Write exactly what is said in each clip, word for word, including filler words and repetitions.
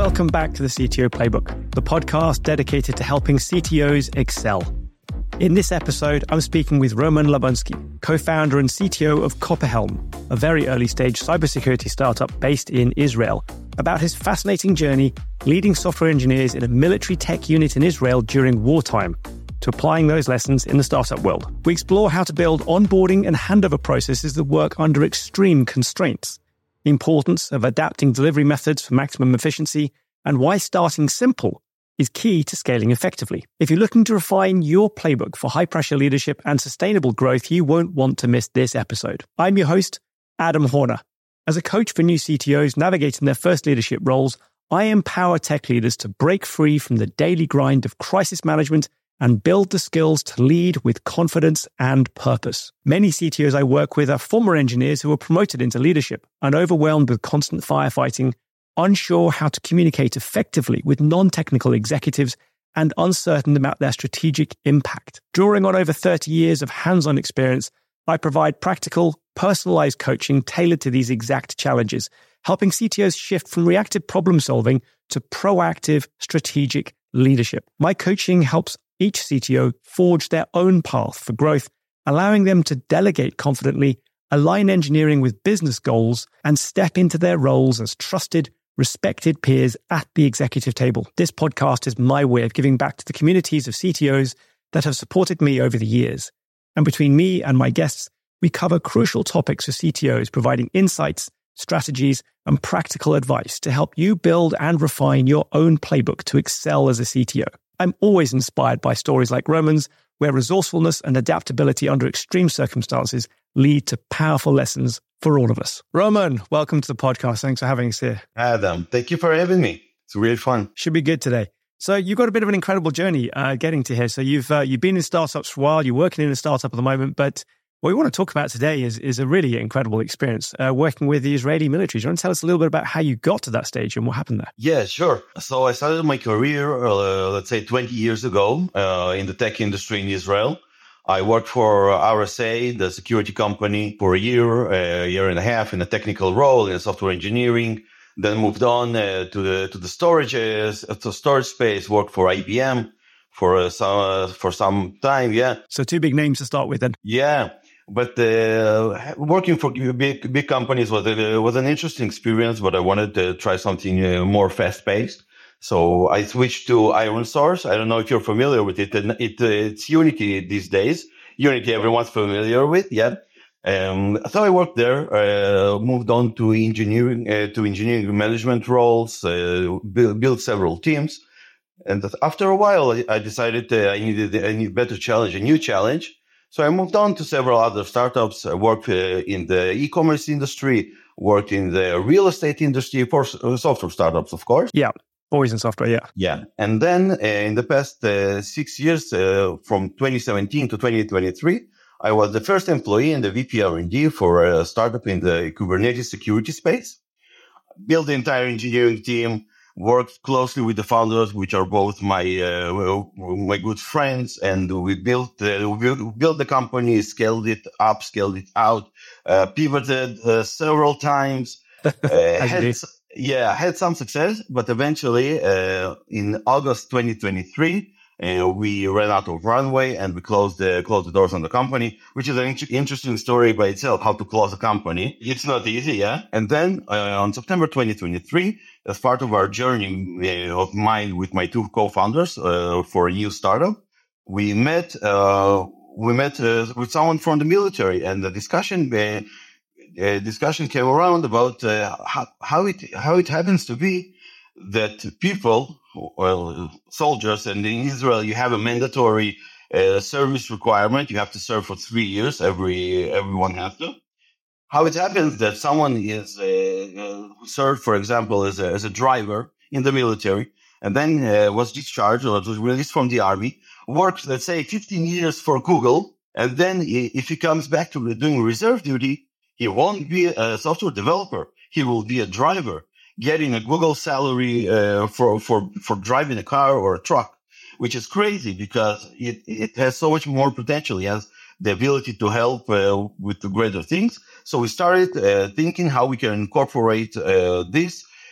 Welcome back to the C T O Playbook, the podcast dedicated to helping C T Os excel. In this episode, I'm speaking with Roman Labunsky, co-founder and C T O of Copperhelm, a very early-stage cybersecurity startup based in Israel, about his fascinating journey leading software engineers in a military tech unit in Israel during wartime, to applying those lessons in the startup world. We explore how to build onboarding and handover processes that work under extreme constraints, the importance of adapting delivery methods for maximum efficiency, and why starting simple is key to scaling effectively. If you're looking to refine your playbook for high-pressure leadership and sustainable growth, you won't want to miss this episode. I'm your host, Adam Horner. As a coach for new C T Os navigating their first leadership roles, I empower tech leaders to break free from the daily grind of crisis management and build the skills to lead with confidence and purpose. Many C T Os I work with are former engineers who were promoted into leadership and overwhelmed with constant firefighting, unsure how to communicate effectively with non-technical executives, and uncertain about their strategic impact. Drawing on over thirty years of hands-on experience, I provide practical, personalized coaching tailored to these exact challenges, helping C T Os shift from reactive problem-solving to proactive, strategic leadership. My coaching helps each C T O forge their own path for growth, allowing them to delegate confidently, align engineering with business goals, and step into their roles as trusted, respected peers at the executive table. This podcast is my way of giving back to the communities of C T Os that have supported me over the years. And between me and my guests, we cover crucial topics for C T Os, providing insights, strategies, and practical advice to help you build and refine your own playbook to excel as a C T O. I'm always inspired by stories like Roman's, where resourcefulness and adaptability under extreme circumstances lead to powerful lessons for all of us. Roman, welcome to the podcast. Thanks for having us here. Adam, thank you for having me. It's really fun. Should be good today. So you've got a bit of an incredible journey uh, getting to here. So you've uh, you've been in startups for a while. You're working in a startup at the moment, but what we want to talk about today is is a really incredible experience uh, working with the Israeli military. Do you want to tell us a little bit about how you got to that stage and what happened there? Yeah, sure. So I started my career, uh, let's say twenty years ago, uh, in the tech industry in Israel. I worked for R S A, the security company, for a year, a year and a half in a technical role in software engineering. Then moved on uh, to the to the storage uh, to storage space. Worked for I B M for uh, some uh, for some time. Yeah. So two big names to start with, then. Yeah. But uh, working for big big companies was a, was an interesting experience, but I wanted to try something uh, more fast-paced. So I switched to ironSource. I don't know if you're familiar with it. it uh, it's Unity these days. Unity everyone's familiar with, yeah. Um, so I worked there, uh, moved on to engineering, uh, to engineering management roles, uh, build, built several teams. And after a while, I decided uh, I needed a new, better challenge, a new challenge. So I moved on to several other startups. I worked uh, in the e-commerce industry, worked in the real estate industry for uh, software startups, of course. Yeah, always in software, yeah. Yeah. And then uh, in the past uh, six years, uh, from twenty seventeen to twenty twenty-three, I was the first employee in the V P R and D for a startup in the Kubernetes security space. Built the entire engineering team, worked closely with the founders, which are both my uh, my good friends, and we built uh, we built the company, scaled it up, scaled it out, uh, pivoted uh, several times. Uh, had, yeah, had some success, but eventually, uh, in August twenty twenty-three, uh, we ran out of runway and we closed the closed the doors on the company, which is an in- interesting story by itself. How to close a company? It's not easy, yeah. And then uh, on September twenty twenty-three. As part of our journey uh, of mine with my two co-founders uh, for a new startup, we met uh, we met uh, with someone from the military, and the discussion uh, uh, discussion came around about uh, how, how it how it happens to be that people, well, soldiers, and in Israel you have a mandatory uh, service requirement. You have to serve for three years. Every everyone has to. How it happens that someone is uh, uh, who served, for example, as a, as a driver in the military, and then uh, was discharged or was released from the army, worked, let's say, fifteen years for Google, and then he, if he comes back to doing reserve duty, he won't be a software developer. He will be a driver, getting a Google salary uh, for for for driving a car or a truck, which is crazy because it it has so much more potential. He has the ability to help uh, with the greater things. So we started uh, thinking how we can incorporate uh, this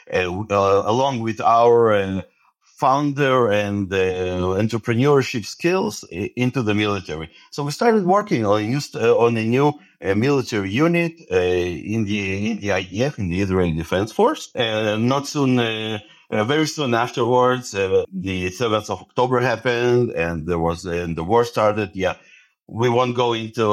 uh, uh, along with our uh, founder and uh, entrepreneurship skills into the military. So we started working on a new, uh, on a new uh, military unit uh, in the in the I D F, in the Israeli Defense Force. Uh, not soon, uh, uh, very soon afterwards, uh, the seventh of October happened, and there was uh, and the war started. Yeah, we won't go into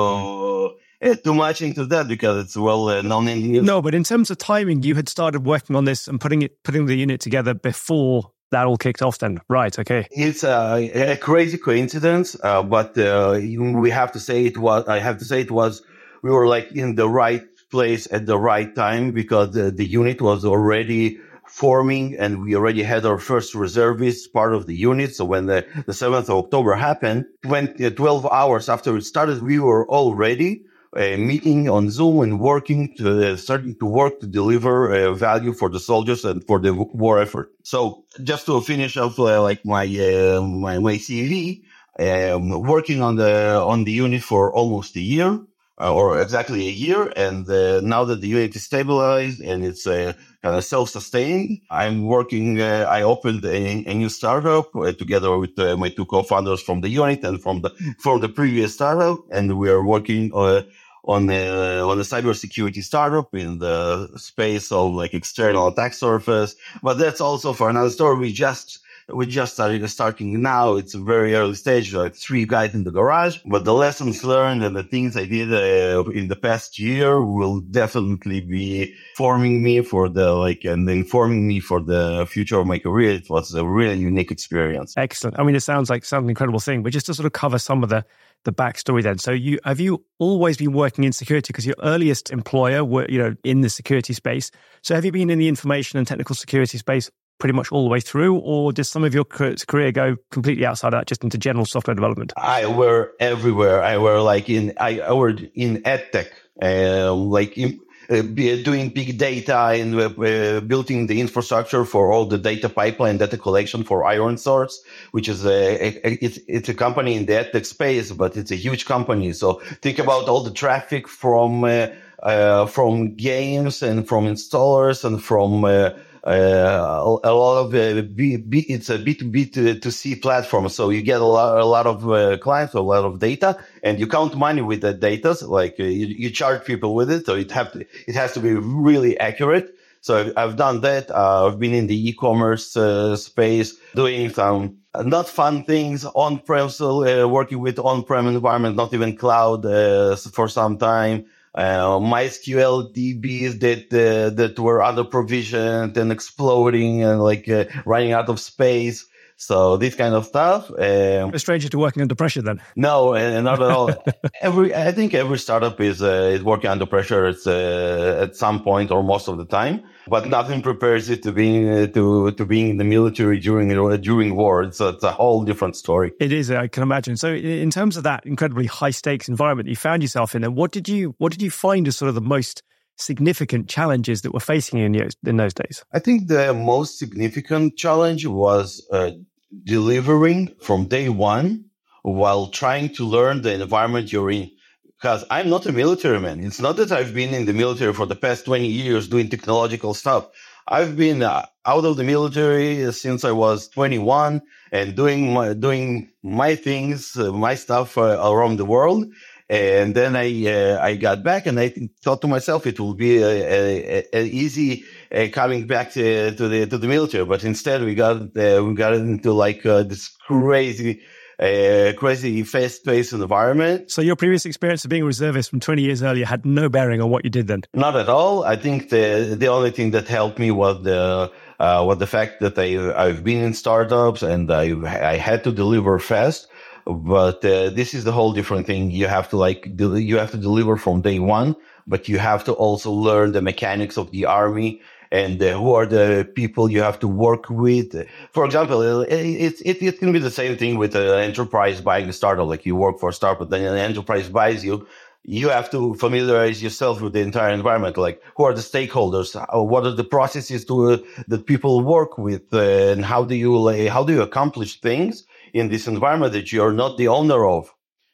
uh, too much into that because it's well uh, known in the news. No, but in terms of timing, you had started working on this and putting it putting the unit together before that all kicked off then. Right, okay. It's a, a crazy coincidence, uh, but uh, we have to say it was, I have to say it was, we were like in the right place at the right time because the, the unit was already forming and we already had our first reservists part of the unit. So when the, the seventh of October happened, twenty, twelve hours after it started, we were all ready. Uh, meeting on Zoom and working to uh, starting to work to deliver uh, value for the soldiers and for the war effort. So just to finish off uh, like my, uh, my my C V, um, working on the on the unit for almost a year uh, or exactly a year, and uh, now that the unit is stabilized and it's uh, kind of self-sustained, I'm working. Uh, I opened a, a new startup uh, together with uh, my two co-founders from the unit and from the from the previous startup, and we are working. Uh, on a, on a cybersecurity startup in the space of like external attack surface. But that's also for another story. We just, we just started starting now. It's a very early stage, like three guys in the garage, but the lessons learned and the things I did uh, in the past year will definitely be forming me for the like, and informing me for the future of my career. It was a really unique experience. Excellent. I mean, it sounds like some incredible thing, but just to sort of cover some of the the backstory then. So you have you always been working in security because your earliest employer were, you know, in the security space. So have you been in the information and technical security space pretty much all the way through, or did some of your career go completely outside that, just into general software development? I were everywhere. I were like in, I, I were in edtech, uh, like in, Uh, doing big data and uh, uh, building the infrastructure for all the data pipeline, data collection for ironSource, which is a, a it's it's a company in the edtech space, but it's a huge company. So think about all the traffic from uh, uh, from games and from installers and from uh, Uh, a lot of uh, B, B, it's a B two B to, to C platform. So you get a lot, a lot of uh, clients, a lot of data, and you count money with the data. Like uh, you, you charge people with it. So it have to, it has to be really accurate. So I've, I've done that. Uh, I've been in the e-commerce uh, space doing some not fun things on-prem, so uh, working with on-prem environment, not even cloud uh, for some time. Uh, MySQL D Bs that, uh, that were under provisioned and exploding and like, uh, running out of space. So this kind of stuff. Um, a stranger to working under pressure then? No, uh, not at all. every, I think every startup is, uh, is working under pressure at, uh, at some point or most of the time, but nothing prepares you to being, uh, to, to being in the military during, uh, during war. It's a, it's a whole different story. It is, I can imagine. So in terms of that incredibly high stakes environment you found yourself in, and what did you, what did you find as sort of the most significant challenges that were facing you in, those, in those days? I think the most significant challenge was uh, delivering from day one while trying to learn the environment you're in. Because I'm not a military man. It's not that I've been in the military for the past twenty years doing technological stuff. I've been uh, out of the military since I was twenty-one and doing my, doing my things, uh, my stuff uh, around the world. And then I, uh, I got back and I thought to myself, it will be a, a, a easy uh, coming back to, to the, to the military. But instead we got, uh, we got into like uh, this crazy, uh, crazy fast-paced environment. So your previous experience of being a reservist from twenty years earlier had no bearing on what you did then? Not at all. I think the, the only thing that helped me was the, uh, was the fact that I, I've been in startups and I, I had to deliver fast. But uh, this is the whole different thing. You have to like, del- you have to deliver from day one, but you have to also learn the mechanics of the army and uh, who are the people you have to work with. For example, it, it, it can be the same thing with an enterprise buying a startup. Like you work for a startup, but then an enterprise buys you. You have to familiarize yourself with the entire environment. Like who are the stakeholders? What are the processes to, uh, that people work with? Uh, and how do you, like, how do you accomplish things in this environment that you're not the owner of?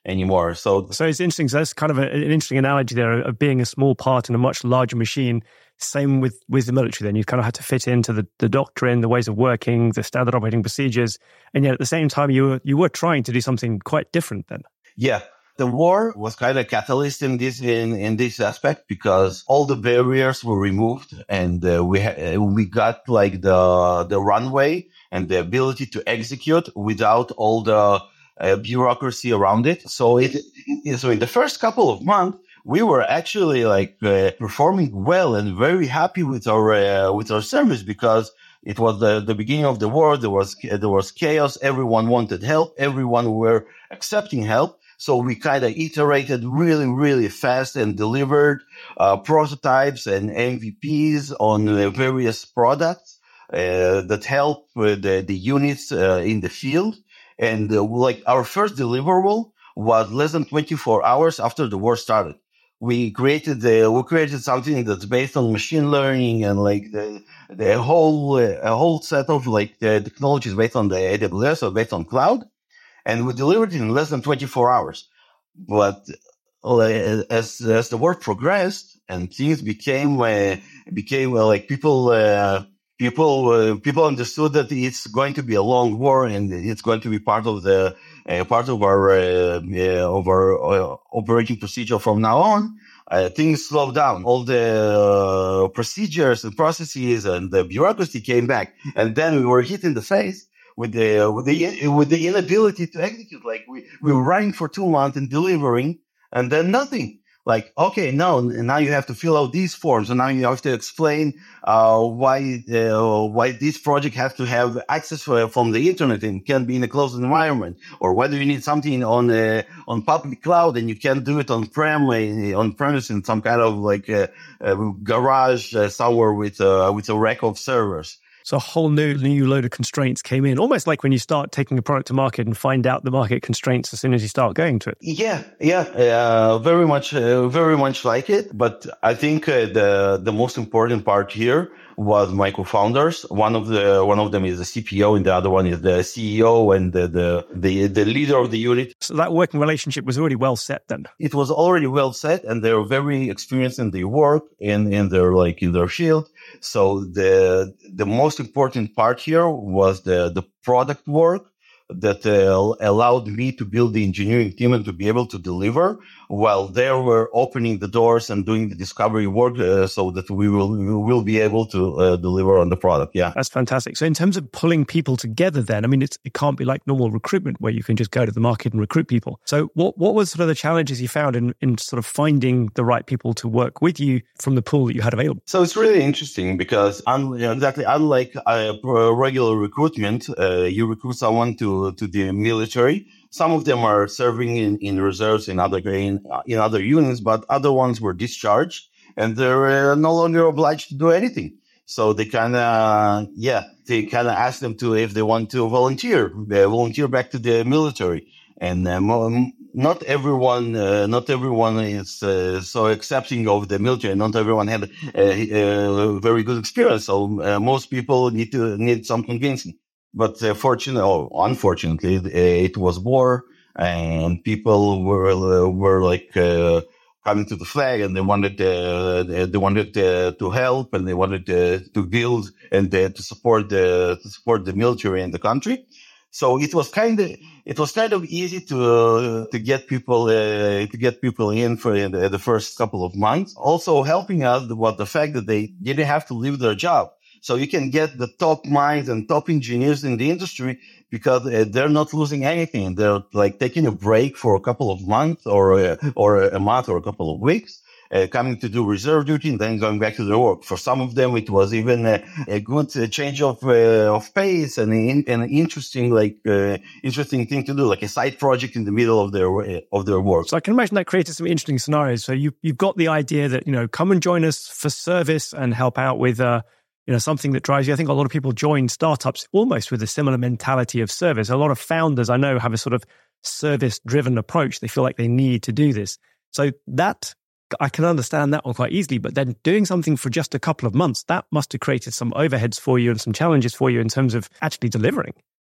anymore. So, so it's interesting. So that's kind of a, an interesting analogy there of being a small part in a much larger machine. Same with, with the military then. You kind of had to fit into the, the doctrine, the ways of working, the standard operating procedures. And yet at the same time, you were, you were trying to do something quite different then. Yeah. The war was kind of catalyst in this in, in this aspect because all the barriers were removed and uh, we ha- we got like the the runway and the ability to execute without all the uh, bureaucracy around it. So it so in the first couple of months we were actually like uh, performing well and very happy with our uh, with our service because it was the, the beginning of the war. There was there was chaos. Everyone wanted help. Everyone were accepting help. So we kind of iterated really, really fast and delivered uh, prototypes and M V Ps on uh, various products uh, that help uh, the, the units uh, in the field. And uh, like our first deliverable was less than twenty-four hours after the war started. We created the, we created something that's based on machine learning and like the the whole uh, a whole set of like the technologies based on the A W S or based on cloud. And we delivered it in less than twenty-four hours. But uh, as as the war progressed and things became uh, became uh, like people uh, people uh, people understood that it's going to be a long war and it's going to be part of the uh, part of our uh, uh, of our uh, operating procedure from now on. Uh, things slowed down. All the uh, procedures and processes and the bureaucracy came back, and then we were hit in the face with the with the with the inability to execute. Like we we were running for two months and delivering, and then nothing. Like, okay, no, now you have to fill out these forms, and now you have to explain uh why uh, why this project has to have access for, from the internet and can be in a closed environment, or whether you need something on uh, on public cloud and you can't do it on prem uh, on premise in some kind of like uh, uh, garage uh, somewhere with uh, with a rack of servers. So a whole new new load of constraints came in, almost like when you start taking a product to market and find out the market constraints as soon as you start going to it. Yeah, yeah, uh, very much, uh, very much like it. But I think uh, the the most important part here was my co-founders. One of the one of them is the C P O, and the other one is the C E O and the the the, the leader of the unit. So that working relationship was already well set then. It was already well set, and they're very experienced in their work and in their like in their field. So the the most important part here was the the product work that uh, allowed me to build the engineering team and to be able to deliver while they were opening the doors and doing the discovery work uh, so that we will we will be able to uh, deliver on the product. Yeah. That's fantastic. So in terms of pulling people together then, I mean, it's, it can't be like normal recruitment where you can just go to the market and recruit people. So what, what was sort of the challenges you found in, in sort of finding the right people to work with you from the pool that you had available? So it's really interesting because un- exactly unlike uh, regular recruitment, uh, you recruit someone to to the military. Some of them are serving in, in reserves in other in, in other units, but other ones were discharged and they're uh, no longer obliged to do anything. So they kind of, yeah, they kind of ask them to if they want to volunteer, they volunteer back to the military. And um, not everyone, uh, not everyone is uh, so accepting of the military. Not everyone had a, a very good experience. So uh, most people need to need some convincing. But uh, fortunately, or unfortunately, it was war, and people were uh, were like uh, coming to the flag, and they wanted uh, they wanted uh, to help, and they wanted uh, to build and uh, to support the to support the military and the country. So it was kind of it was kind of easy to uh, to get people uh, to get people in for the, the first couple of months. Also helping us was the fact that they didn't have to leave their job. So you can get the top minds and top engineers in the industry because uh, they're not losing anything. They're like taking a break for a couple of months or uh, or a month or a couple of weeks, uh, coming to do reserve duty and then going back to their work. For some of them, it was even a, a good uh, change of uh, of pace and an, an interesting like uh, interesting thing to do, like a side project in the middle of their uh, of their work. So I can imagine that created some interesting scenarios. So you you've got the idea that, you know, come and join us for service and help out with uh you know, something that drives you. I think a lot of people join startups almost with a similar mentality of service. A lot of founders I know have a sort of service-driven approach. They feel like they need to do this. So that, I can understand that one quite easily. But then doing something for just a couple of months, that must have created some overheads for you and some challenges for you in terms of actually delivering.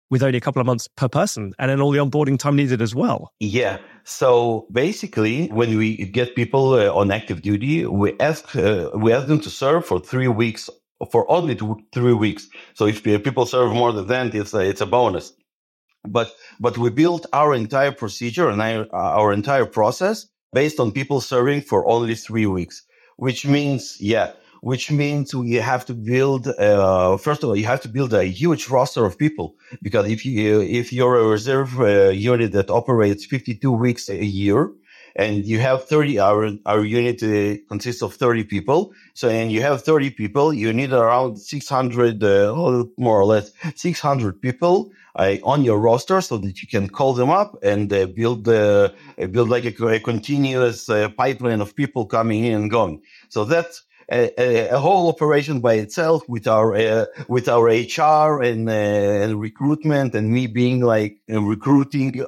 with only a couple of months per person, and then all the onboarding time needed as well. Yeah. So basically, when we get people uh, on active duty, we ask uh, we ask them to serve for three weeks, for only two, three weeks. So if people serve more than that, it's a, it's a bonus. But but we built our entire procedure and our, our entire process based on people serving for only three weeks, which means, yeah, which means we have to build, uh, first of all, you have to build a huge roster of people, because if you, if you're a reserve uh, unit that operates fifty-two weeks a year, and you have thirty, our, our unit uh, consists of thirty people. So, and you have thirty people, you need around six hundred, uh, more or less six hundred people uh, on your roster, so that you can call them up and uh, build, uh, build like a, a continuous uh, pipeline of people coming in and going. So that's A, a, a whole operation by itself, with our uh, with our H R and, uh, and recruitment, and me being like uh, recruiting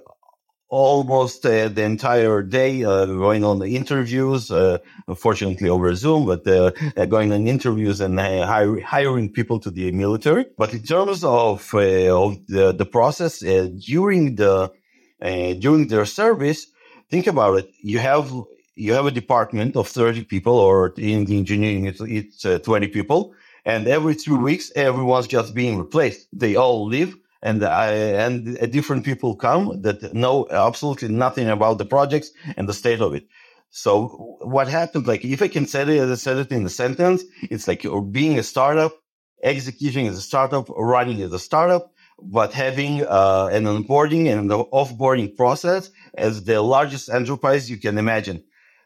almost uh, the entire day, uh, going on the interviews, uh, unfortunately over Zoom, but uh, going on interviews and uh, hire, hiring people to the military. But in terms of uh, of the, the process uh, during the uh, during their service, think about it. You have You have a department of thirty people, or in the engineering, it's, it's uh, twenty people. And every three weeks, everyone's just being replaced. They all leave, and uh, and uh, different people come that know absolutely nothing about the projects and the state of it. So what happened, like, if I can say it, say it in a sentence, it's like you're being a startup, executing as a startup, running as a startup, but having uh, an onboarding and an offboarding process as the largest enterprise you can imagine.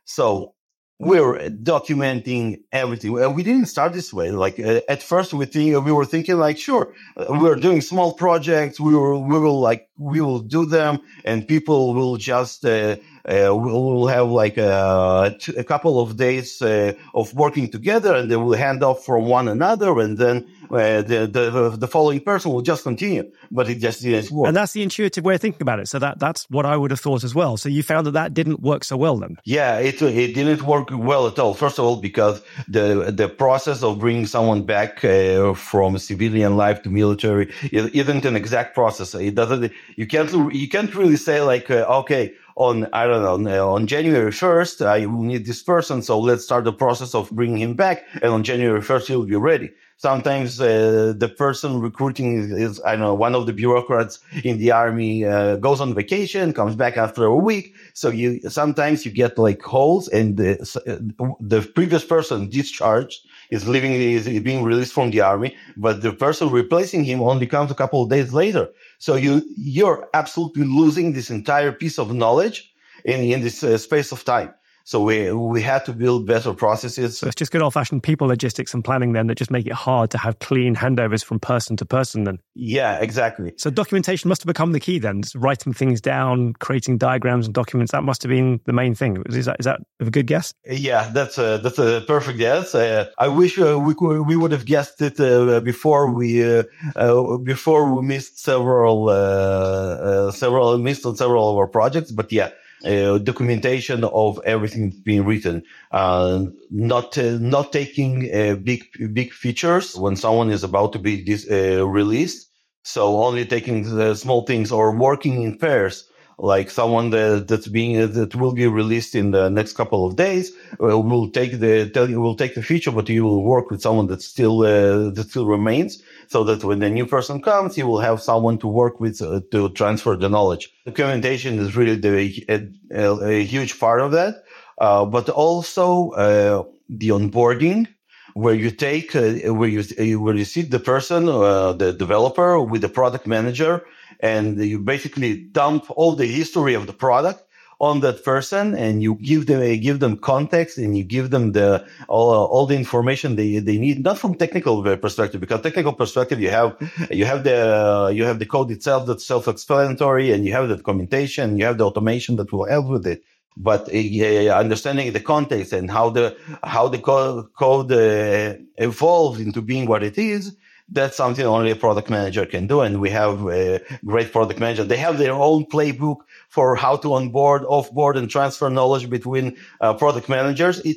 So we're documenting everything. We didn't start this way. Like uh, at first, we think we were thinking like, sure, uh, we're doing small projects. We will, we will like, we will do them, and people will just, uh, uh, we'll have like a, a couple of days uh, of working together, and they will hand off from one another, and then uh, the, the the following person will just continue. But it just didn't work. And that's the intuitive way of thinking about it. So that that's what I would have thought as well. So you found that that didn't work so well then? Yeah, it it didn't work well at all. First of all, because the the process of bringing someone back uh, from civilian life to military isn't an exact process. It doesn't. You can't you can't really say like, uh, okay, on, I don't know, on January first, I will need this person, so let's start the process of bringing him back, and on January first, he'll be ready. Sometimes uh, the person recruiting is, is, I don't know, one of the bureaucrats in the army uh, goes on vacation, comes back after a week. So you sometimes you get like holes, and the, the previous person discharged is leaving, is being released from the army, but the person replacing him only comes a couple of days later. So you you're absolutely losing this entire piece of knowledge in in this uh, space of time. So we we had to build better processes. So it's just good old-fashioned people logistics and planning then that just make it hard to have clean handovers from person to person then. Yeah, exactly. So documentation must have become the key then. Just writing things down, creating diagrams and documents, that must have been the main thing. Is that is that a good guess? Yeah, that's a, that's a perfect guess. Uh, I wish uh, we could, we would have guessed it uh, before we uh, uh, before we missed several uh, uh, several missed on several of our projects. But yeah. Uh, documentation of everything being written, uh, not uh, not taking uh, big big features when someone is about to be dis- uh, released. So only taking the small things, or working in pairs. Like someone that, that's being that will be released in the next couple of days uh, will take the tell you will take the feature, but you will work with someone that still uh, that still remains, so that when the new person comes, you will have someone to work with uh, to transfer the knowledge. Documentation is really the, a, a, a huge part of that, uh, but also uh, the onboarding, where you take uh, where you where you sit the person, uh, the developer, with the product manager, and you basically dump all the history of the product on that person, and you give them uh, give them context, and you give them the all, uh, all the information they they need, not from technical perspective, because technical perspective you have you have the uh, you have the code itself that's self-explanatory, and you have the documentation, you have the automation that will help with it. But uh, understanding the context and how the how the co- code uh, evolves into being what it is, that's something only a product manager can do. And we have a great product manager. They have their own playbook for how to onboard, offboard, and transfer knowledge between uh, product managers. It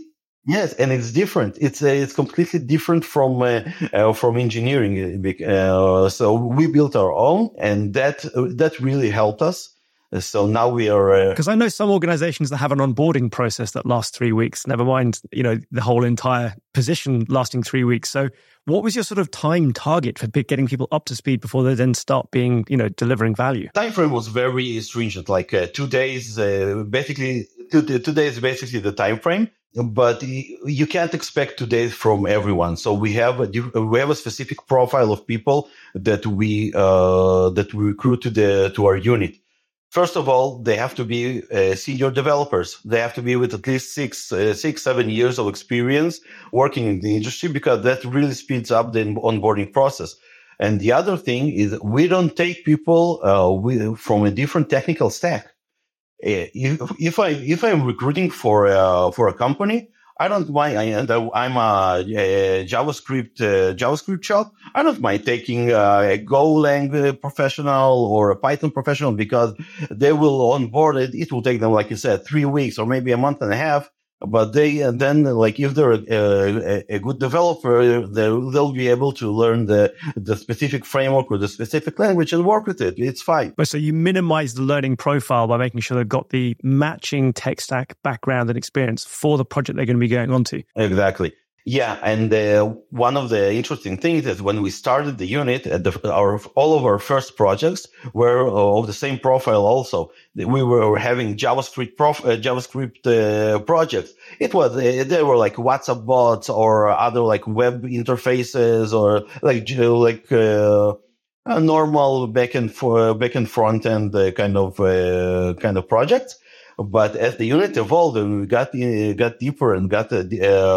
Yes, and it's different. It's uh, it's completely different from uh, uh, from engineering. Uh, so we built our own, and that uh, that really helped us. So now we are... Because uh, I know some organizations that have an onboarding process that lasts three weeks, never mind, you know, the whole entire position lasting three weeks. So what was your sort of time target for getting people up to speed before they then start being, you know, delivering value? Time frame was very stringent, like uh, two days, uh, basically, two, two days basically the time frame. But you can't expect two days from everyone. So we have a we have a specific profile of people that we uh, that we recruit to the to our unit. First of all, they have to be uh, senior developers. They have to be with at least six, uh, six, seven years of experience working in the industry, because that really speeds up the onboarding process. And the other thing is we don't take people uh, with, from a different technical stack. Uh, if, if I if I'm recruiting for uh, for a company, I don't mind. I, I'm a, a JavaScript uh, JavaScript shop. I don't mind taking uh, a Golang professional or a Python professional, because they will onboard it. It will take them, like you said, three weeks or maybe a month and a half. But they and then, like, if they're a, a, a good developer, they'll, they'll be able to learn the the specific framework or the specific language and work with it. It's fine. But so you minimize the learning profile by making sure they've got the matching tech stack background and experience for the project they're going to be going on to. Exactly. Yeah, and uh, one of the interesting things is when we started the unit, at the, our all of our first projects were of the same profile. Also, we were having JavaScript prof, uh, JavaScript uh, projects. It was uh, they were like WhatsApp bots or other like web interfaces or like like uh, a normal backend for backend front end uh, kind of uh, kind of projects. But as the unit evolved and we got uh, got deeper and got uh,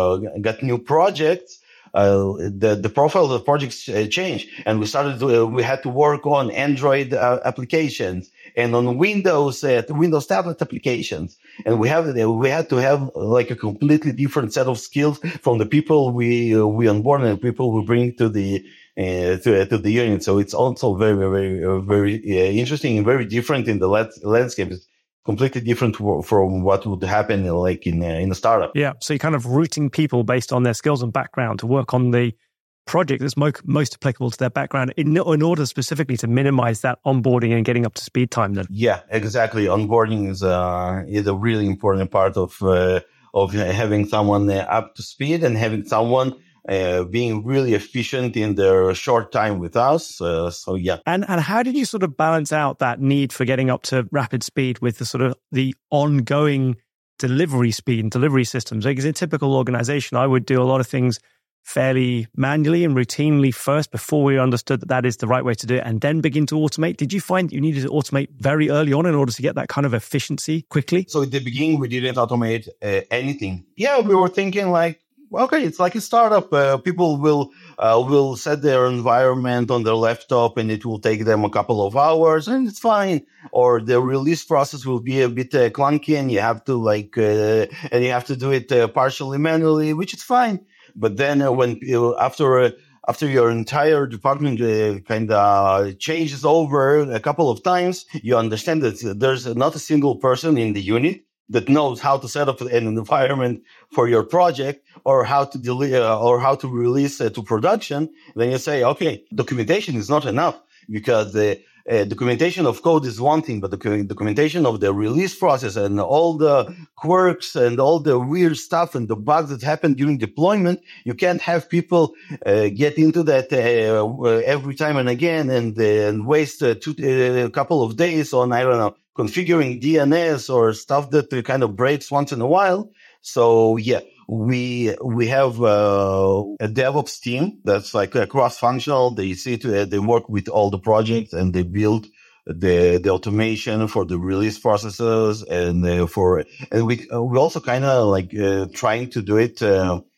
got new projects, uh, the the profile of the projects uh, changed, and we started to, uh, we had to work on Android uh, applications and on Windows uh, Windows tablet applications, and we have we had to have like a completely different set of skills from the people we uh, we onboard and the people we bring to the uh, to, uh, to the unit. So it's also very very very, very uh, interesting and very different in the la- landscape. It's completely different from what would happen like in a, in a startup. Yeah, so you're kind of routing people based on their skills and background to work on the project that's mo- most applicable to their background in, in order specifically to minimize that onboarding and getting up to speed time then. Yeah, exactly. Onboarding is uh, is a really important part of uh, of having someone uh, up to speed and having someone Uh, being really efficient in their short time with us. Uh, so yeah. And and how did you sort of balance out that need for getting up to rapid speed with the sort of the ongoing delivery speed and delivery systems? Because in a typical organization, I would do a lot of things fairly manually and routinely first before we understood that that is the right way to do it, and then begin to automate. Did you find you needed to automate very early on in order to get that kind of efficiency quickly? So at the beginning, we didn't automate uh, anything. Yeah, we were thinking like, okay, it's like a startup. Uh, people will uh, will set their environment on their laptop, and it will take them a couple of hours, and it's fine. Or the release process will be a bit uh, clunky, and you have to like uh, and you have to do it uh, partially manually, which is fine. But then uh, when uh, after uh, after your entire department uh, kind of changes over a couple of times, you understand that there's not a single person in the unit that knows how to set up an environment for your project or how to delete uh, or how to release uh, to production. Then you say, okay, documentation is not enough, because the uh, documentation of code is one thing, but the documentation of the release process and all the quirks and all the weird stuff and the bugs that happen during deployment, you can't have people uh, get into that uh, every time and again and, uh, and waste uh, two, uh, a couple of days on, I don't know, configuring D N S or stuff that kind of breaks once in a while. So yeah, we we have uh, a DevOps team that's like a cross-functional. They see to they work with all the projects and they build the the automation for the release processes and uh, for and we uh, we also kind of like uh, trying to do it uh,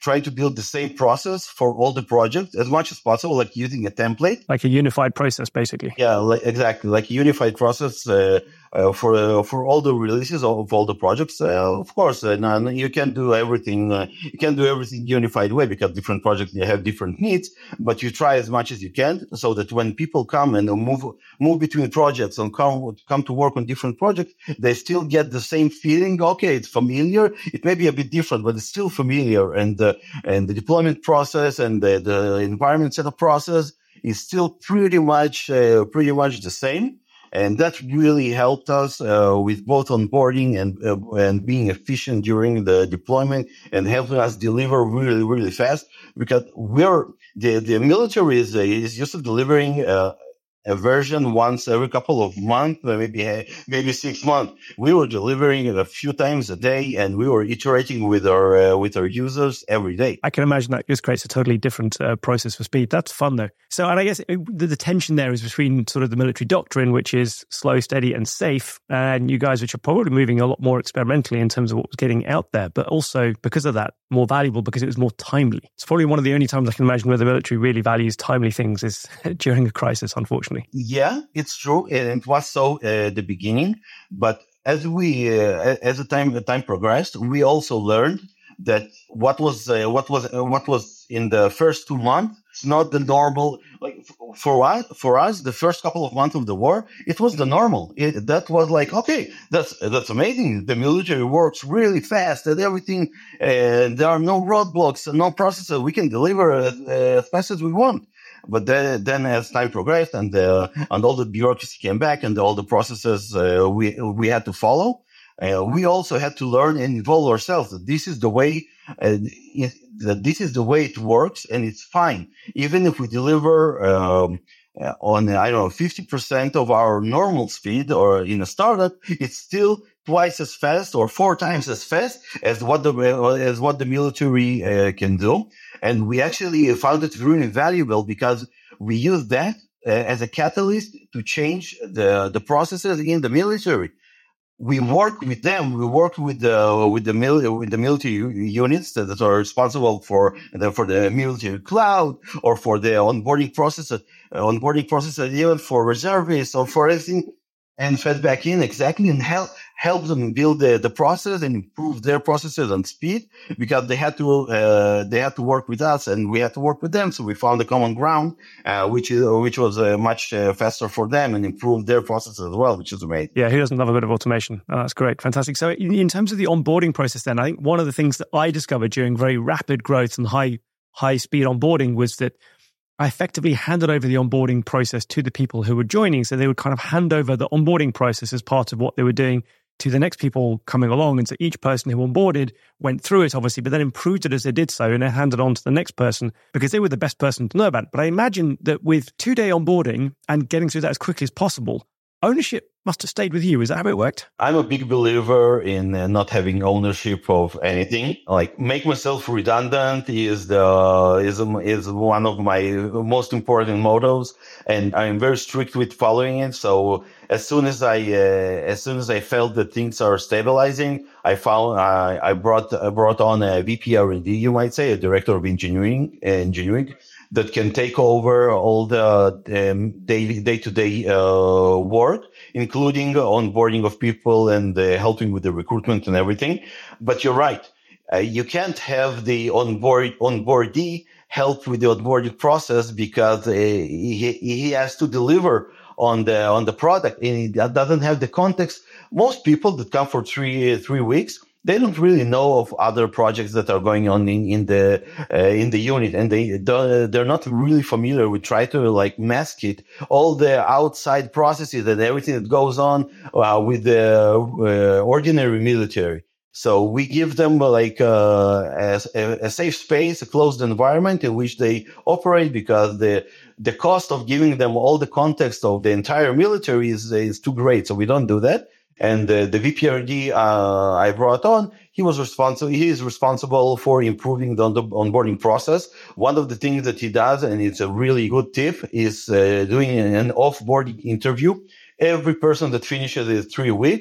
try to build the same process for all the projects as much as possible, like using a template. Like a unified process, basically. Yeah, like, exactly. Like a unified process uh, uh, for uh, for all the releases of all the projects. Uh, of course, uh, no, you can't do everything. Uh, you can't do everything unified way because different projects they have different needs. But you try as much as you can so that when people come and move move between projects and come come to work on different projects, they still get the same feeling. Okay, it's familiar. It may be a bit different, but it's still familiar. And uh, and the deployment process and the, the environment setup process is still pretty much uh, pretty much the same. And that really helped us uh, with both onboarding and uh, and being efficient during the deployment and helping us deliver really, really fast, because we're the, the military is, uh, is used to delivering uh, a version once every couple of months, maybe maybe six months. We were delivering it a few times a day, and we were iterating with our uh, with our users every day. I can imagine that just creates a totally different uh, process for speed. That's fun, though. So, and I guess it, the, the tension there is between sort of the military doctrine, which is slow, steady, and safe, and you guys, which are probably moving a lot more experimentally in terms of what was getting out there, but also because of that, more valuable because it was more timely. It's probably one of the only times I can imagine where the military really values timely things is during a crisis, unfortunately. Yeah, it's true. And it was so uh, at the beginning. But as we, uh, as the time, the time progressed, we also learned that what was, uh, what was, uh, what was in the first two months, it's not the normal. Like for us, for us, the first couple of months of the war, it was the normal. It, that was like, okay, that's, that's amazing. The military works really fast and everything. And there are no roadblocks, no processes. We can deliver as, as fast as we want. But then, then as time progressed and uh, and all the bureaucracy came back and all the processes uh, we we had to follow, uh, we also had to learn and involve ourselves that this is the way uh, it, that this is the way it works, and it's fine. Even if we deliver um, uh, on I don't know fifty percent of our normal speed or in a startup, it's still twice as fast or four times as fast as what the as what the military uh, can do. And we actually found it really valuable because we use that uh, as a catalyst to change the, the processes in the military. We work with them. We work with the with the mil- with the military units that are responsible for the, for the military cloud or for the onboarding process, uh, onboarding process, even for reservists or for everything, and fed back in exactly and help help them build the, the process and improve their processes and speed, because they had to uh, they had to work with us and we had to work with them. So we found a common ground, uh, which is which was uh, much uh, faster for them and improved their processes as well, which is amazing. Yeah, who doesn't love a bit of automation? Oh, that's great, fantastic. So in, in terms of the onboarding process, then I think one of the things that I discovered during very rapid growth and high high speed onboarding was that I effectively handed over the onboarding process to the people who were joining. So they would kind of hand over the onboarding process as part of what they were doing to the next people coming along. And so each person who onboarded went through it, obviously, but then improved it as they did so and then handed on to the next person because they were the best person to know about it. But I imagine that with two-day onboarding and getting through that as quickly as possible, ownership must have stayed with you. Is that how it worked? I'm a big believer in uh, not having ownership of anything. Like, make myself redundant is the is is one of my most important mottos, and I'm very strict with following it. So as soon as I uh, as soon as I felt that things are stabilizing, I found uh, I brought I brought on a V P R and D, you might say, a director of engineering engineering. that can take over all the um, daily, day-to-day uh, work, including onboarding of people and uh, helping with the recruitment and everything. But you're right. Uh, you can't have the onboard onboardee help with the onboarding process because uh, he, he has to deliver on the on the product, and he doesn't have the context. Most people that come for three three weeks, they don't really know of other projects that are going on in, in the uh, in the unit, and they they're not really familiar. We try to like mask it, all the outside processes and everything that goes on uh, with the uh, ordinary military. So we give them like uh, a, a safe space, a closed environment in which they operate, because the the cost of giving them all the context of the entire military is is too great. So we don't do that. And uh, the V P R D uh, I brought on, he was responsible. He is responsible for improving the onboarding process. One of the things that he does, and it's a really good tip, is uh, doing an offboarding interview. Every person that finishes his three weeks,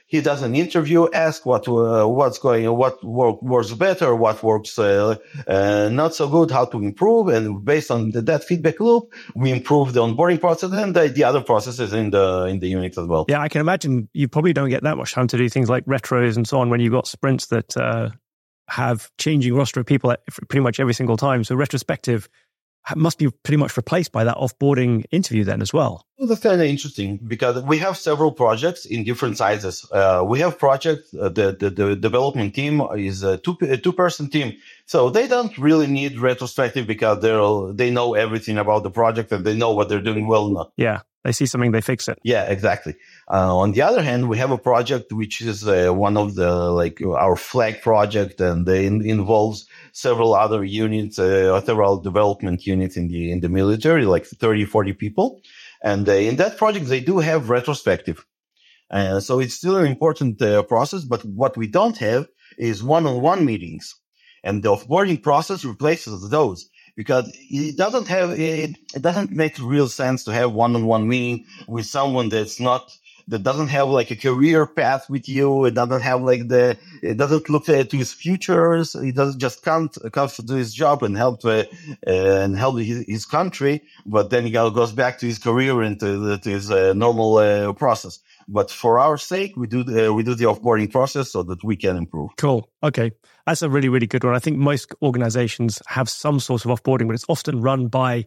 He does an interview, ask what uh, what's going, what work, works better, what works uh, uh, not so good, how to improve, and based on the, that feedback loop, we improve the onboarding process and the, the other processes in the in the unit as well. Yeah, I can imagine you probably don't get that much time to do things like retros and so on when you've got sprints that uh, have changing roster of people at pretty much every single time. So retrospective must be pretty much replaced by that offboarding interview then as well. Well, that's kind of interesting because we have several projects in different sizes. Uh, we have projects, uh, the, the, the development team is a two, a two person team. So they don't really need retrospective because they're, they know everything about the project and they know what they're doing well or not. Yeah. They see something, they fix it. Yeah, exactly. Uh, on the other hand, we have a project which is uh, one of the, like our flag project, and it involves several other units, uh, several development units in the, in the military, like thirty, forty people. And uh, in that project, they do have retrospective. Uh, so it's still an important uh, process, but what we don't have is one-on-one meetings. And the offboarding process replaces those. Because it doesn't have, it, it doesn't make real sense to have one-on-one meeting with someone that's not, that doesn't have like a career path with you. It doesn't have like the, it doesn't look at his futures. He doesn't just come, comes to do his job and help, uh, and help his, his country. But then he goes back to his career and to, to his uh, normal uh, process. But for our sake, we do the, we do the offboarding process so that we can improve. Cool. Okay. That's a really, really good one. I think most organizations have some sort of offboarding, but it's often run by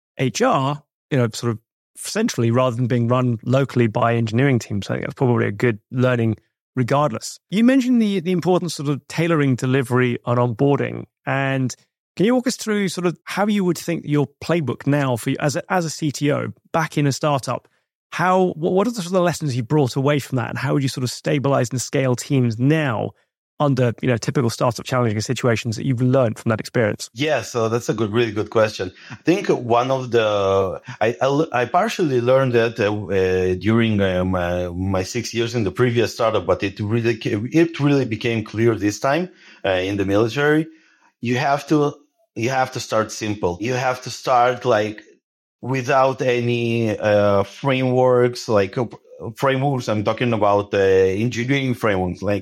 H R, you know, sort of centrally rather than being run locally by engineering teams. I think that's probably a good learning regardless. You mentioned the, the importance of sort of tailoring delivery on onboarding. And can you walk us through sort of how you would think your playbook now for you as a, as a C T O back in a startup? How, what are the sort of lessons you brought away from that? And how would you sort of stabilize and scale teams now under, you know, typical startup challenging situations that you've learned from that experience? Yeah, so that's a good, really good question. I think one of the, I, I, I partially learned that uh, uh, during uh, my, my six years in the previous startup, but it really, it really became clear this time uh, in the military. You have to, you have to start simple. You have to start like, without any uh, frameworks, like uh, frameworks, I'm talking about uh, engineering frameworks, like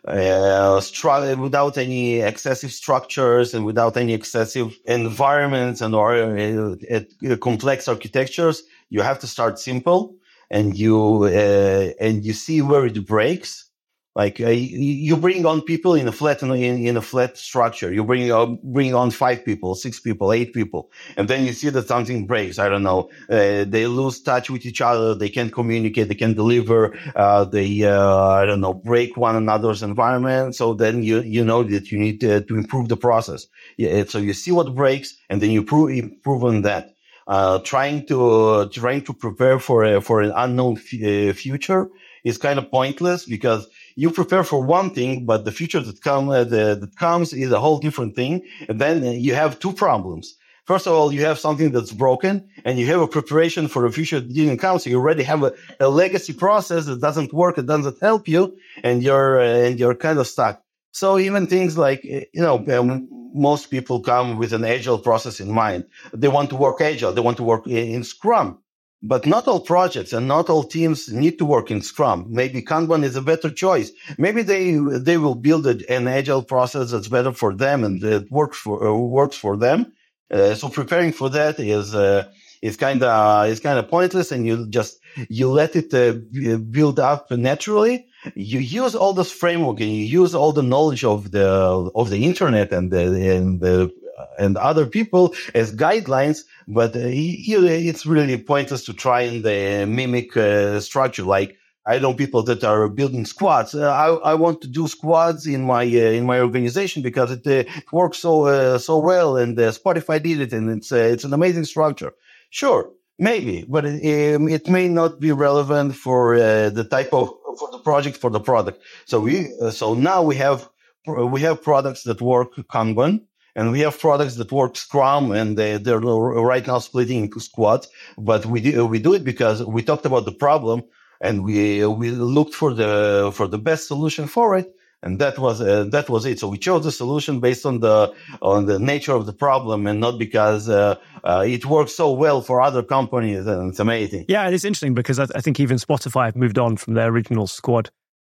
uh, stru- without any excessive structures and without any excessive environments and or uh, uh, complex architectures. You have to start simple, and you uh, and you see where it breaks. Like uh, you bring on people in a flat in, in a flat structure. You bring on bring on five people, six people, eight people, and then you see that something breaks. I don't know. Uh, they lose touch with each other. They can't communicate. They can't deliver. Uh, they uh, I don't know break one another's environment. So then you you know that you need to, to improve the process. Yeah. So you see what breaks, and then you prove improve on that. Uh, trying to uh, trying to prepare for a, for an unknown f- uh, future is kind of pointless because you prepare for one thing, but the future that come uh, the, that comes is a whole different thing. And then uh, you have two problems. First of all, you have something that's broken, and you have a preparation for a future that didn't come. So you already have a, a legacy process that doesn't work, it doesn't help you, and you're uh, and you're kind of stuck. So even things like, you know, um, most people come with an agile process in mind. They want to work agile. They want to work in, in Scrum. But not all projects and not all teams need to work in Scrum. Maybe Kanban is a better choice. Maybe they they will build a, an agile process that's better for them and that works for uh, works for them. Uh, so preparing for that is uh, is kind of is kind of pointless, and you just you let it uh, build up naturally. You use all this framework and you use all the knowledge of the of the internet and the and the and other people as guidelines, but uh, it's really pointless to try and uh, mimic uh, structure. Like I know people that are building squads. Uh, I, I want to do squads in my uh, in my organization because it, uh, it works so uh, so well, and uh, Spotify did it, and it's uh, it's an amazing structure. Sure, maybe, but it, um, it may not be relevant for uh, the type of for the project for the product. So we uh, so now we have we have products that work Kanban. And we have products that work Scrum, and they, they're right now splitting into squads. But we do, we do it because we talked about the problem, and we we looked for the for the best solution for it, and that was uh, that was it. So we chose the solution based on the on the nature of the problem, and not because uh, uh, it works so well for other companies, and it's amazing. Yeah, it is interesting because I, I think even Spotify have moved on from their original squad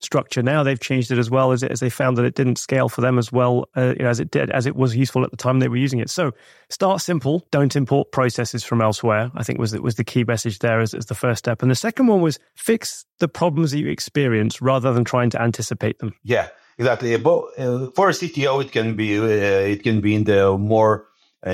structure now. They've changed it as well as, as they found that it didn't scale for them as well uh, you know, as it did, as it was useful at the time they were using it. So start simple, don't import processes from elsewhere, I think was, was the key message there as, as the first step. And the second one was fix the problems that you experience rather than trying to anticipate them. Yeah, exactly. But uh, for a C T O, it can be uh, it can be in the more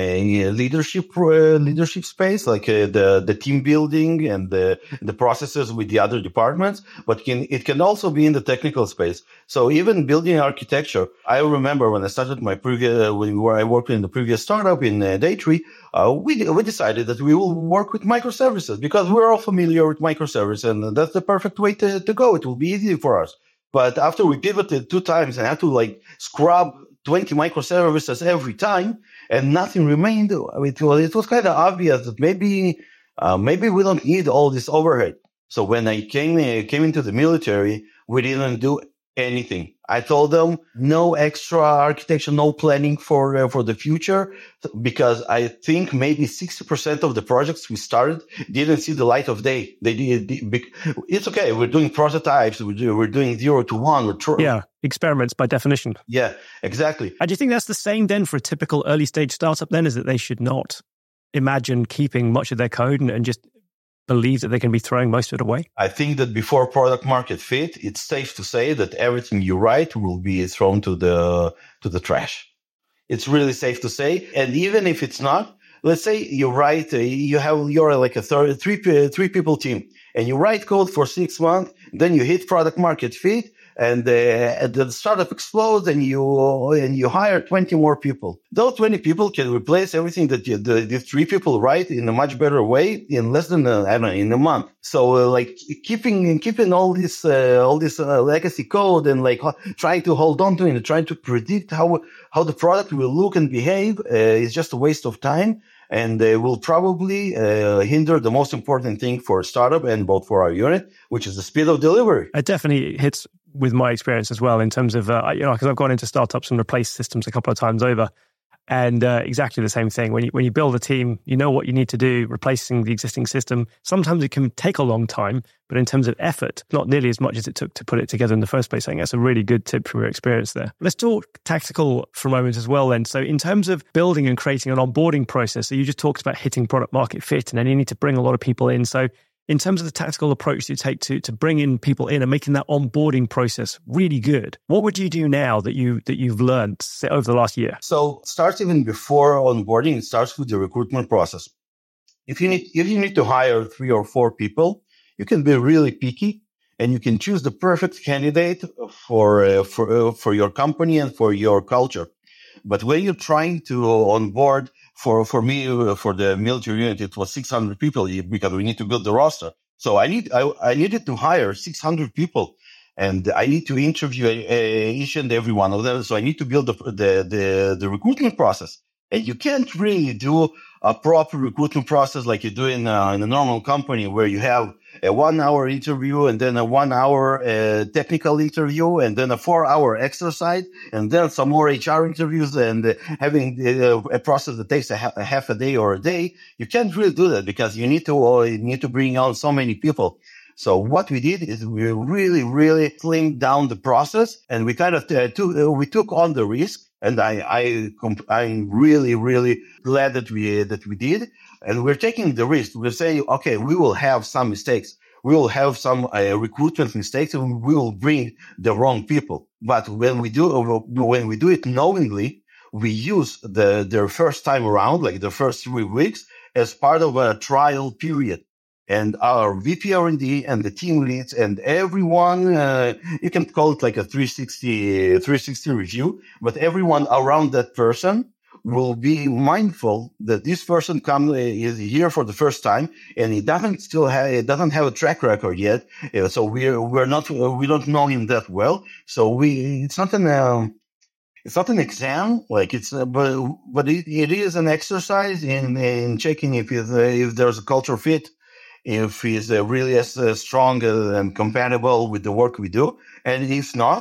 a leadership uh, leadership space, like uh, the the team building and the the processes with the other departments. But can it can also be in the technical space. So even building architecture. I remember when I started my previous when where I worked in the previous startup in uh, Daytree, uh, we we decided that we will work with microservices because we're all familiar with microservices, and that's the perfect way to, to go. It will be easy for us. But after we pivoted two times and had to like scrub twenty microservices every time, and nothing remained, it was, it was kind of obvious that maybe uh, maybe we don't need all this overhead. So when I came uh, came into the military, we didn't do anything. I told them no extra architecture, no planning for uh, for the future, because I think maybe sixty percent of the projects we started didn't see the light of day. They did. It's okay. We're doing prototypes. We're doing, we're doing zero to one. We're tr- yeah, experiments by definition. Yeah, exactly. And do you think that's the same then for a typical early stage startup then, is that they should not imagine keeping much of their code and, and just believe that they can be throwing most of it away? I think that before product market fit, it's safe to say that everything you write will be thrown to the to the trash. It's really safe to say. And even if it's not, let's say you write, uh, you have you're like a third, three three people team, and you write code for six months, then you hit product market fit, and uh, the startup explodes, and you and you hire twenty more people. Those twenty people can replace everything that you, the, the three people write in a much better way in less than a, I don't know, in a month. So uh, like keeping keeping all this uh, all this uh, legacy code and like trying to hold on to it and trying to predict how how the product will look and behave uh, is just a waste of time. And they will probably uh, hinder the most important thing for a startup and both for our unit, which is the speed of delivery. It definitely hits with my experience as well in terms of, uh, you know, because I've gone into startups and replaced systems a couple of times over. And uh, exactly the same thing. When you when you build a team, you know what you need to do, replacing the existing system. Sometimes it can take a long time, but in terms of effort, not nearly as much as it took to put it together in the first place. I think that's a really good tip from your experience there. Let's talk tactical for a moment as well then. So in terms of building and creating an onboarding process, so you just talked about hitting product market fit, and then you need to bring a lot of people in. So in terms of the tactical approach you take to to bring in people in and making that onboarding process really good, what would you do now that you that you've learned over the last year? So it starts even before onboarding. It starts with the recruitment process. If you need if you need to hire three or four people, you can be really picky and you can choose the perfect candidate for uh, for uh, for your company and for your culture. But when you're trying to onboard, for for me, for the military unit, it was six hundred people because we need to build the roster. So I need I, I needed to hire six hundred people, and I need to interview uh, each and every one of them. So I need to build the the the, the recruitment process. And you can't really do a proper recruitment process like you do in a, in a normal company where you have a one-hour interview and then a one-hour uh, technical interview and then a four-hour exercise and then some more H R interviews and uh, having uh, a process that takes a, ha- a half a day or a day. You can't really do that because you need to uh, you need to bring on so many people. So what we did is we really, really slimmed down the process, and we kind of uh, took uh, we took on the risk. And I, I, I'm really, really glad that we, that we did. And we're taking the risk. We're saying, okay, we will have some mistakes. We will have some uh, recruitment mistakes, and we will bring the wrong people. But when we do, when we do it knowingly, we use the, their first time around, like the first three weeks as part of a trial period. And our V P R and D and the team leads and everyone, uh, you can call it like a three sixty, three sixty review, but everyone around that person will be mindful that this person come, is here for the first time and he doesn't still have, it doesn't have a track record yet. Uh, so we're, we're not, we don't know him that well. So we, it's not an, um, It's not an exam, like it's, uh, but but it, it is an exercise in in checking if it, uh, if there's a culture fit, if he's uh, really as uh, strong uh, and compatible with the work we do. And if not,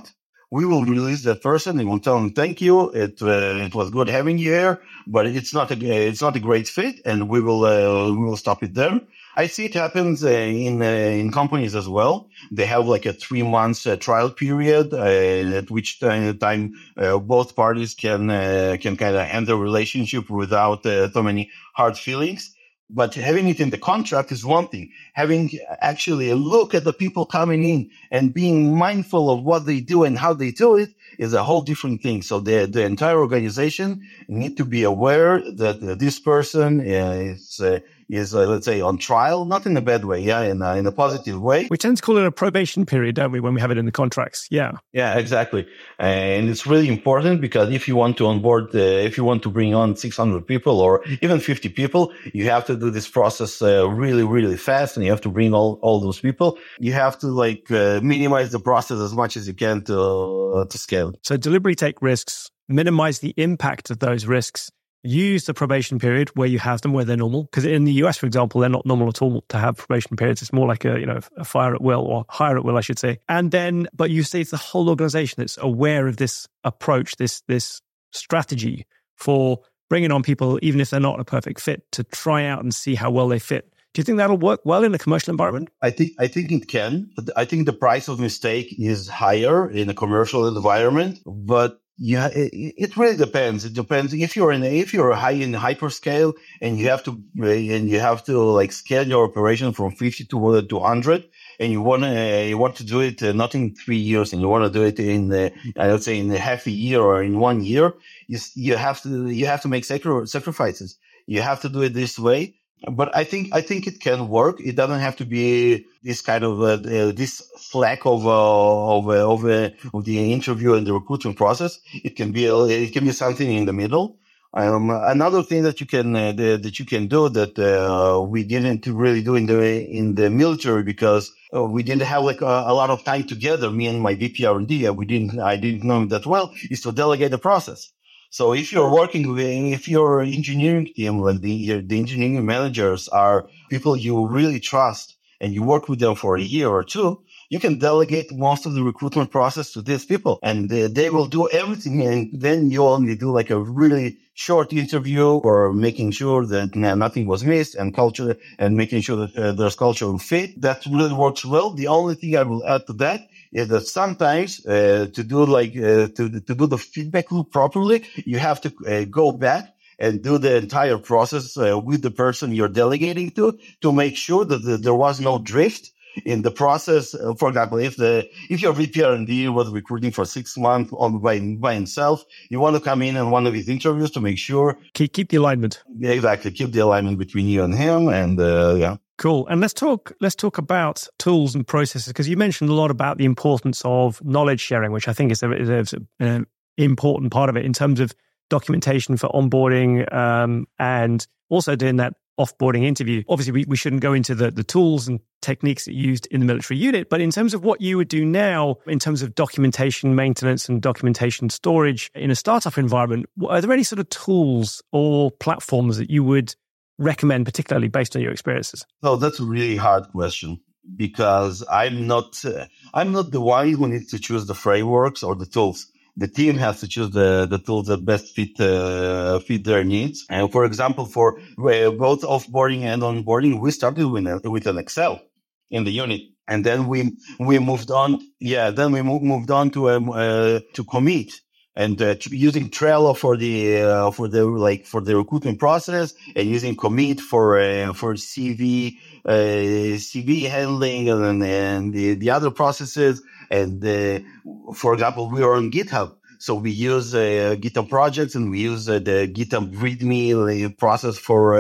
we will release that person and we'll tell them, thank you. It, uh, it was good having you here, but it's not a, it's not a great fit. And we will, uh, we will stop it there. I see it happens uh, in, uh, in companies as well. They have like a three months uh, trial period, uh, at which time, uh, both parties can, uh, can kind of end the relationship without uh, so many hard feelings. But having it in the contract is one thing. Having actually a look at the people coming in and being mindful of what they do and how they do it is a whole different thing. So the, the entire organization need to be aware that uh, this person uh, is, uh, is, uh, let's say, on trial, not in a bad way, yeah, in a, in a positive way. We tend to call it a probation period, don't we, when we have it in the contracts? Yeah. Yeah, exactly. And it's really important because if you want to onboard, uh, if you want to bring on six hundred people or even fifty people, you have to do this process uh, really, really fast, and you have to bring all, all those people. You have to like uh, minimize the process as much as you can to, uh, to scale. So deliberately take risks, minimize the impact of those risks. Use the probation period where you have them, where they're normal. Because in the U S, for example, they're not normal at all to have probation periods. It's more like a, you know, a fire at will, or hire at will, I should say. And then, but you say it's the whole organization that's aware of this approach, this this strategy for bringing on people, even if they're not a perfect fit, to try out and see how well they fit. Do you think that'll work well in a commercial environment? I think I think it can. I think the price of mistake is higher in a commercial environment, but yeah, it, it really depends. It depends if you're in if you're high in hyperscale and you have to and you have to like scale your operation from fifty to to one hundred, and you want to you want to do it uh, not in three years, and you want to do it in uh, I would say in half a year or in one year. You you have to you have to make sacri- sacrifices. You have to do it this way. But I think I think it can work. It doesn't have to be this kind of uh, uh, this slack of uh, of uh, of, uh, of the interview and the recruitment process. It can be uh, it can be something in the middle. Um, another thing that you can uh, the, that you can do that uh, we didn't really do in the in the military because uh, we didn't have like a, a lot of time together. Me and my V P R and D, we didn't I didn't know that well. Is to delegate the process. So if you're working with, if your engineering team, like the, the engineering managers are people you really trust and you work with them for a year or two, you can delegate most of the recruitment process to these people and they, they will do everything. And then you only do like a really short interview for making sure that nothing was missed and culture and making sure that uh, there's cultural fit. That really works well. The only thing I will add to that is that sometimes uh, to do like uh, to to do the feedback loop properly, you have to uh, go back and do the entire process uh, with the person you're delegating to to make sure that the, there was no drift in the process. Uh, for example, if the if your V P R and D was recruiting for six months on by by himself, you want to come in on one of his interviews to make sure keep keep the alignment. Yeah, exactly, keep the alignment between you and him, and uh, yeah. Cool. And let's talk, let's talk about tools and processes, because you mentioned a lot about the importance of knowledge sharing, which I think is, a, is a, an important part of it in terms of documentation for onboarding, um, and also doing that offboarding interview. Obviously, we, we shouldn't go into the, the tools and techniques that you used in the military unit, but in terms of what you would do now, in terms of documentation, maintenance and documentation storage in a startup environment, are there any sort of tools or platforms that you would recommend, particularly based on your experiences? So that's a really hard question because I'm not uh, I'm not the one who needs to choose the frameworks or the tools. The team has to choose the, the tools that best fit uh, fit their needs. And for example, for uh, both offboarding and onboarding, we started with, a, with an Excel in the unit, and then we we moved on. Yeah, then we moved moved on to um, uh, to Commit. And uh, using Trello for the uh, for the like for the recruitment process, and using Commit for uh, for C V uh, C V handling and and the, the other processes. And uh, for example, we are on GitHub, so we use uh, GitHub projects and we use uh, the GitHub README process for uh,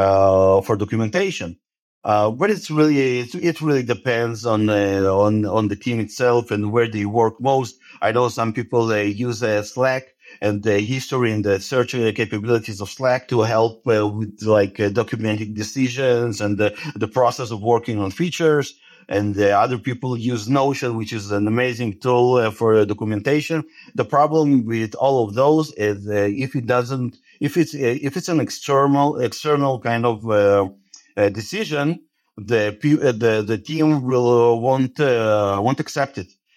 uh, for documentation. Uh, but it's really, it, it really depends on, uh, on, on the team itself and where they work most. I know some people uh, use uh, Slack and the history and the search capabilities of Slack to help uh, with like uh, documenting decisions and the, the process of working on features. And uh, other people use Notion, which is an amazing tool uh, for uh, documentation. The problem with all of those is uh, if it doesn't, if it's, uh, if it's an external, external kind of, uh, Uh, decision, the uh, the the team will uh, won't uh, won't accept it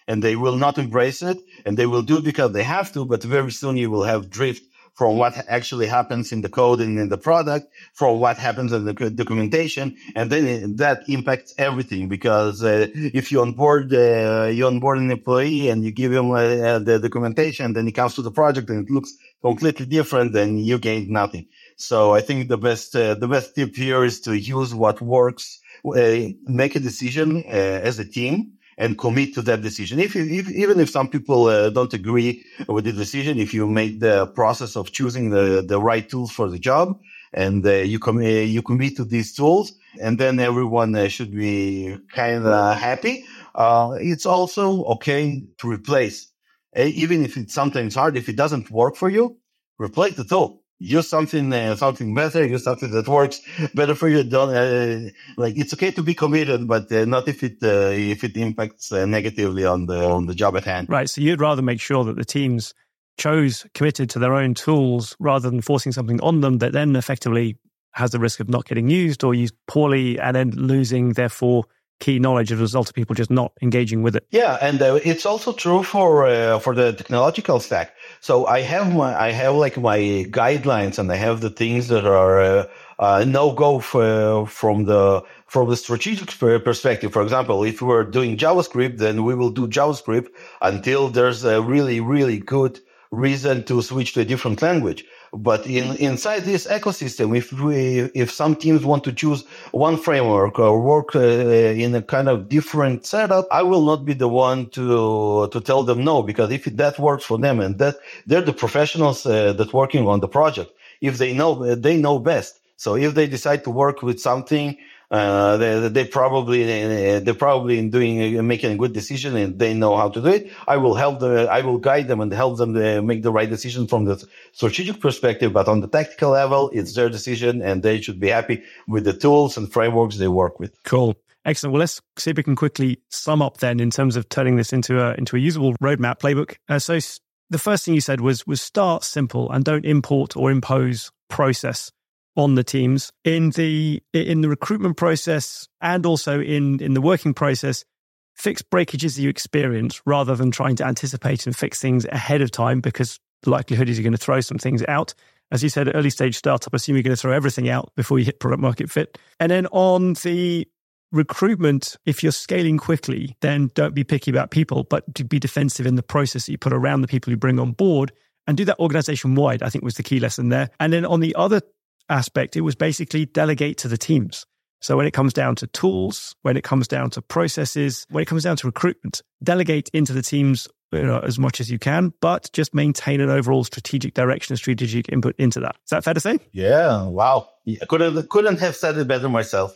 and they will not embrace it, and they will do it because they have to, but very soon you will have drift from what actually happens in the code and in the product, from what happens in the documentation, and then that impacts everything. Because uh, if you onboard uh, you onboard an employee and you give him uh, the documentation, then he comes to the project and it looks completely different, then you gain nothing. So I think the best uh, the best tip here is to use what works, uh, make a decision uh, as a team, and commit to that decision. If, you, if even if some people uh, don't agree with the decision, if you make the process of choosing the, the right tools for the job, and uh, you com- uh, you commit to these tools, and then everyone uh, should be kind of happy. Uh, it's also okay to replace, uh, even if it's sometimes hard. If it doesn't work for you, replace the tool. Use something, uh, something better. Use something that works better for you. Don't uh, like it's okay to be committed, but uh, not if it uh, if it impacts uh, negatively on the on the job at hand. Right. So you'd rather make sure that the teams chose committed to their own tools rather than forcing something on them that then effectively has the risk of not getting used or used poorly, and then losing therefore key knowledge as a result of people just not engaging with it. Yeah, and uh, it's also true for uh, for the technological stack. So I have my I have like my guidelines, and I have the things that are uh, uh, no go for, from the from the strategic perspective. For example, if we're doing JavaScript, then we will do JavaScript until there's a really really good reason to switch to a different language. But in, inside this ecosystem, if we, if some teams want to choose one framework or work uh, in a kind of different setup, I will not be the one to, to tell them no, because if that works for them and that they're the professionals uh, that working on the project, if they know, they know best. So if they decide to work with something, Uh, they, they probably, uh, they're probably doing, uh, making a good decision, and they know how to do it. I will help the, I will guide them and help them to make the right decision from the strategic perspective. But on the tactical level, it's their decision, and they should be happy with the tools and frameworks they work with. Cool. Excellent. Well, let's see if we can quickly sum up then in terms of turning this into a, into a usable roadmap playbook. Uh, so the first thing you said was, was start simple and don't import or impose process on the teams. In the in the recruitment process and also in, in the working process, fix breakages that you experience rather than trying to anticipate and fix things ahead of time, because the likelihood is you're going to throw some things out. As you said, early stage startup, assume you're going to throw everything out before you hit product market fit. And then on the recruitment, if you're scaling quickly, then don't be picky about people, but to be defensive in the process that you put around the people you bring on board, and do that organization wide, I think was the key lesson there. And then on the other aspect, it was basically delegate to the teams. So when it comes down to tools, when it comes down to processes, when it comes down to recruitment, delegate into the teams, you know, as much as you can, but just maintain an overall strategic direction and strategic input into that. Is that fair to say? Yeah. Wow. I couldn't, couldn't have said it better myself.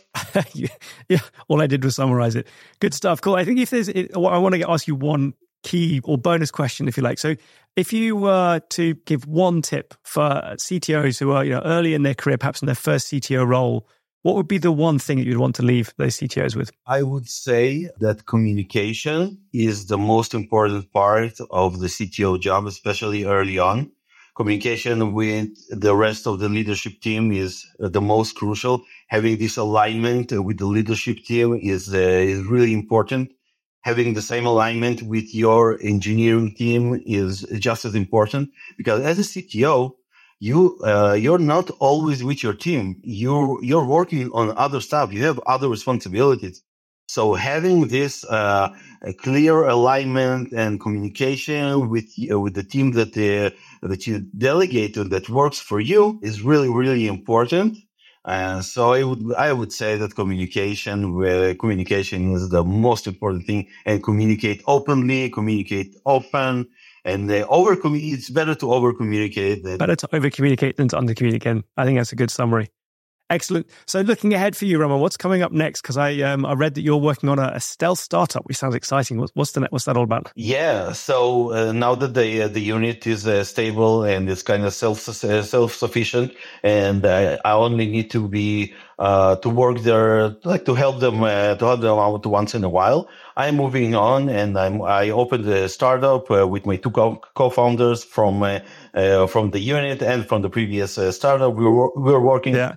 Yeah. All I did was summarize it. Good stuff. Cool. I think if there's, I want to ask you one key or bonus question, if you like. So if you were to give one tip for C T Os who are, you know, early in their career, perhaps in their first C T O role, what would be the one thing that you'd want to leave those C T Os with? I would say that communication is the most important part of the C T O job, especially early on. Communication with the rest of the leadership team is the most crucial. Having this alignment with the leadership team is, uh, is really important. Having the same alignment with your engineering team is just as important, because as a C T O, you, uh, you're not always with your team. You're, you're working on other stuff. You have other responsibilities. So having this, uh, a clear alignment and communication with, uh, with the team that, uh, that you delegate to, that works for you, is really, really important. Uh, so I would, I would say that communication, uh, communication is the most important thing, and communicate openly, communicate open, and uh, over, it's better to over communicate. Than- better to over communicate than to under communicate. I think that's a good summary. Excellent. So looking ahead for you, Roman, what's coming up next? Because I um, I read that you're working on a, a stealth startup, which sounds exciting. What's, what's, the, what's that all about? Yeah. So uh, now that the uh, the unit is uh, stable and it's kind of self uh, self sufficient, and uh, I only need to be uh, to work there, like to help them uh, to help them out once in a while. I'm moving on, and I'm I opened a startup uh, with my two co- co-founders from uh, uh, from the unit and from the previous uh, startup. We were we were working. Yeah.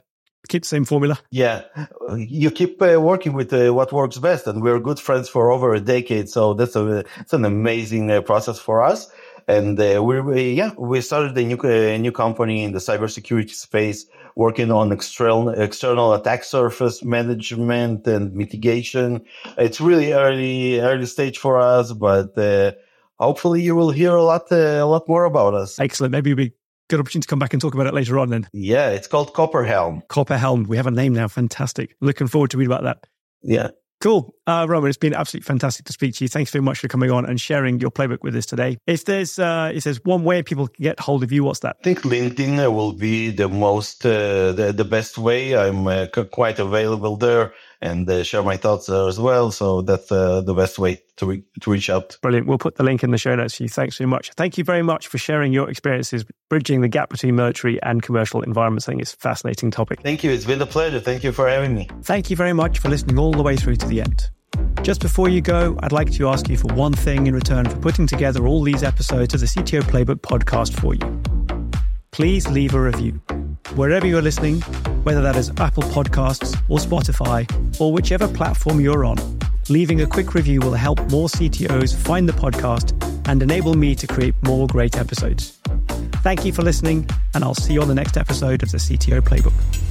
keep the same formula. Yeah, you keep uh, working with uh, what works best, and we're good friends for over a decade. So that's a it's an amazing uh, process for us. And uh, we, we yeah we started a new a new company in the cybersecurity space, working on external external attack surface management and mitigation. It's really early early stage for us, but uh, hopefully you will hear a lot uh, a lot more about us. Excellent. Maybe we good opportunity to come back and talk about it later on then. Yeah, it's called Copperhelm. Copperhelm. We have a name now. Fantastic. Looking forward to read about that. Yeah. Cool. Uh, Roman, it's been absolutely fantastic to speak to you. Thanks very much for coming on and sharing your playbook with us today. If there's uh, if there's one way people can get hold of you, what's that? I think LinkedIn will be the most, uh, the, the best way. I'm uh, c- quite available there and uh, share my thoughts there as well. So that's uh, the best way to, re- to reach out. Brilliant. We'll put the link in the show notes for you. Thanks very much. Thank you very much for sharing your experiences bridging the gap between military and commercial environments. I think it's a fascinating topic. Thank you. It's been a pleasure. Thank you for having me. Thank you very much for listening all the way through to the end. Just before you go, I'd like to ask you for one thing in return for putting together all these episodes of the C T O Playbook podcast for you. Please leave a review. Wherever you're listening, whether that is Apple Podcasts or Spotify or whichever platform you're on, leaving a quick review will help more C T Os find the podcast and enable me to create more great episodes. Thank you for listening, and I'll see you on the next episode of the C T O Playbook.